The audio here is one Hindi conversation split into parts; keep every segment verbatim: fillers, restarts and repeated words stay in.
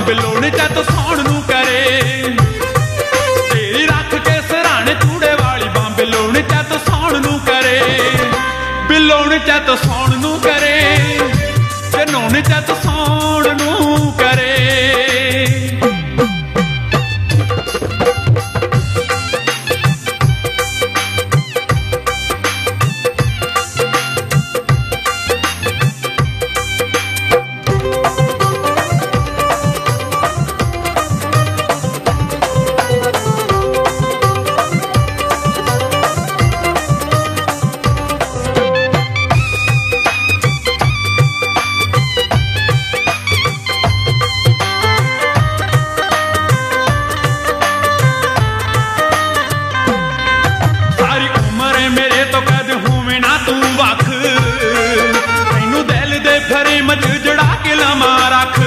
बिलोण चत सौण नू करे। तेरी रख के सराणे चूड़े वाली बां बिलोण चत सौण नू करे। बिलोण चत सौण नू करे ते नौण चत सौण नू करे। जड़ा के लमा रख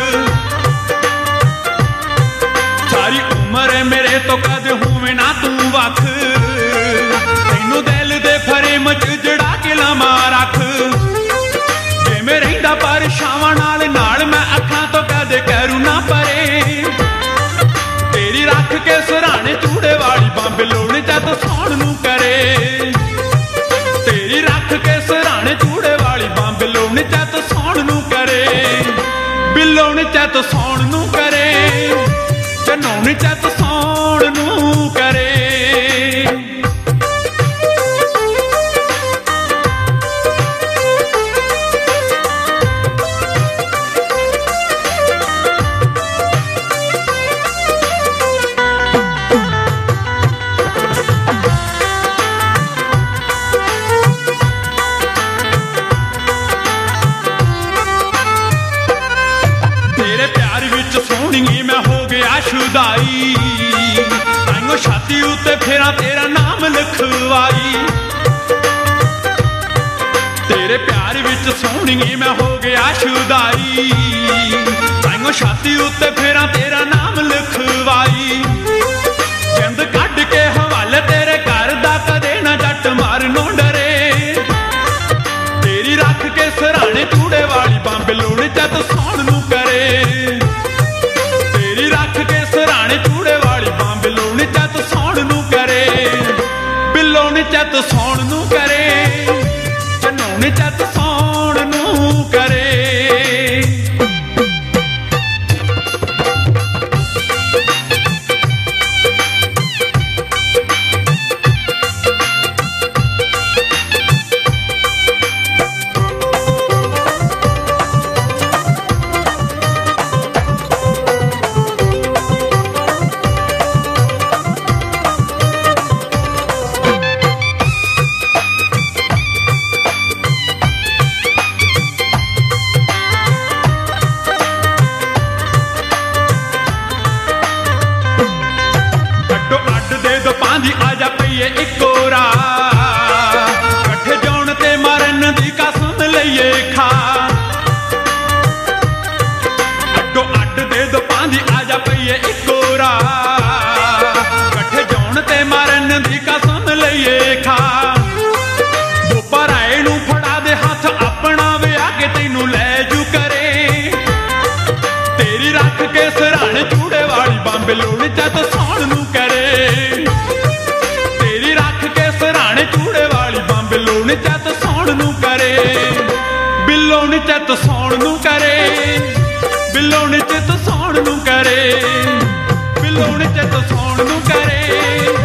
सारी उम्र है मेरे तो कद होवे ना तू वख। तैनू दिल दे फरेम च जड़ा के लमा रख। जिवें रहिंदा परछावां नाल नाल मैं अखां तो कदे करू ना परे। तेरी रख के सराणे चूड़े वाली बां बिलोण चत सौण नू करे। तेरी रख के सराणे चूड़े वाली बां बिलोण चत सौण नू करे। बिलोण चत सौण नू करे ते नौण चत सौण नू करे। सोहणीए मैं हो गया शुदाई ताइयों छाती उत्ते फेरा तेरा नाम लिखवाई। तेरे प्यार विच सोहणीए मैं हो गया शुदाई ताइयों छाती उत्ते फेरा तेरा नाम लिखवाई। जिंद कढ के हवाले तेरे घर दा कदे ना जट मारनों डरे। तेरी रख के सराणे चूड़े वाली बां बिलोण चत सौण नू करे। रख के सराणे चूड़े वाली बां बिलोण चत सौण नू करे। बिलोण चत सौण नू करे ते नौण चत सौण नू करे। पांदी आजा पईए इको राह कट्ठे जाउण ते मरन दी कसम लईए खा। अड्डो अड्ड दे दो पांदी आजा पईए इको राह कट्ठे जाउण ते मरन दी कसम लईए खा। धोपा राए नू फड़ा दे हथ अपना विआह के तैनू लै जू करे। तेरी रख के सराणे चूड़े वाली बां बिलोण चत सौण नू करे। चूड़े वाली बां बिलोण चत सौण नू करे। बिलोण चत सौण नू करे। बिलोण चत सौण नू करे। बिलोण चत सौण नू करे।